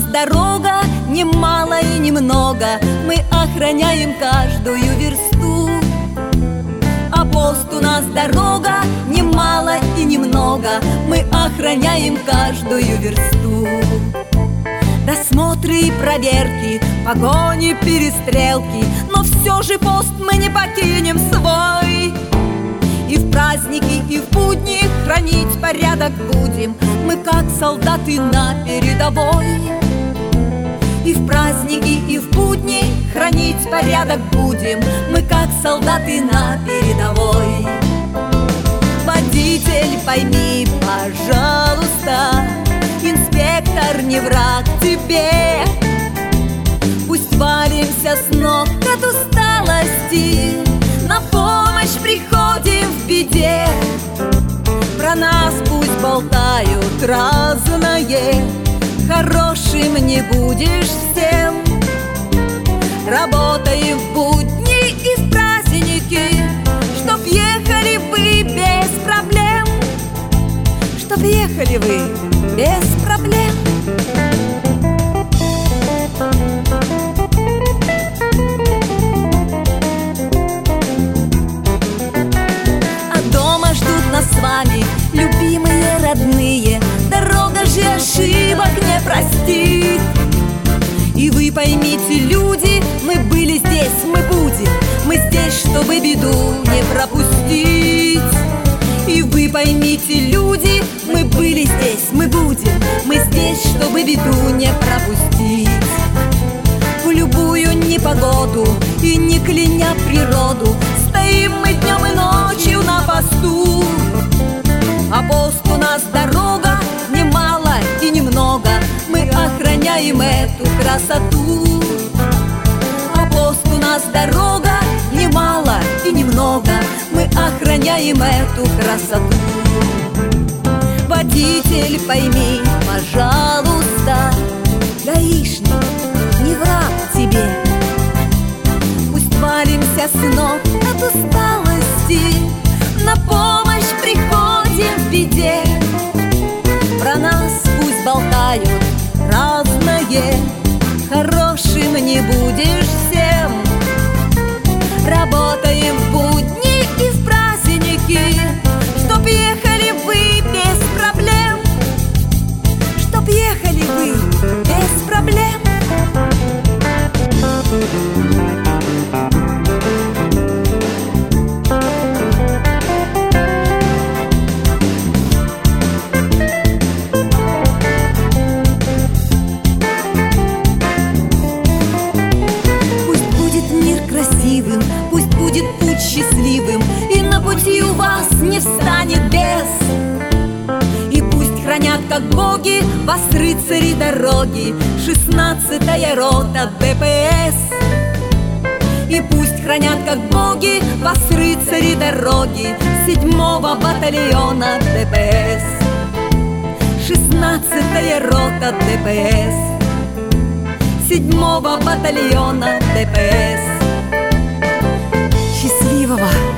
дорога, ни мало и ни много, мы охраняем каждую версту. А пост у нас дорога, ни мало и ни много, мы охраняем каждую версту. Досмотры и проверки, погони, перестрелки, но все же пост мы не покинем свой. И в праздники, и в будни хранить порядок будем, мы как солдаты на передовой. И в праздники, и в будни хранить порядок будем, мы как солдаты на передовой. Водитель, пойми, пожалуйста, инспектор не враг тебе. Пусть валимся с ног от усталости, на помощь приходим в беде. Про нас пусть болтают разное, хорошим не будешь всем. Работаем в будни и в праздники, чтоб ехали вы без проблем. Чтоб ехали вы без проблем. А дома ждут нас с вами любимые, родные, дорога же ошибок не простит. И вы поймите, люди, мы были здесь, мы будем, мы здесь, чтобы беду не пропустить. И вы поймите, люди, мы были здесь, мы будем, мы здесь, чтобы беду не пропустить. В любую непогоду и не кляня природу, стоим мы днем и ночью на посту. А пост у нас дорога, ни мало и ни много, мы охраняем эту красоту. А пост у нас дорога, ни мало и ни много, мы охраняем эту красоту. Водитель, пойми, пожалуйста, гаишник не враг тебе. Пусть валимся с ног от усталости, на помощь приходим в беде. Про нас пусть болтают разное, хорошим не будешь всем. Работаем в будни и в праздники, чтоб ехали вы без проблем. Чтоб ехали вы без проблем. Пусть будет путь счастливым, и на пути у вас не встанет бес. И пусть хранят, как боги, вас рыцари дороги, 16-я рота ДПС. И пусть хранят, как боги, вас рыцари дороги, 7-го батальона ДПС. 16-я рота ДПС, 7-го батальона ДПС. Счастливого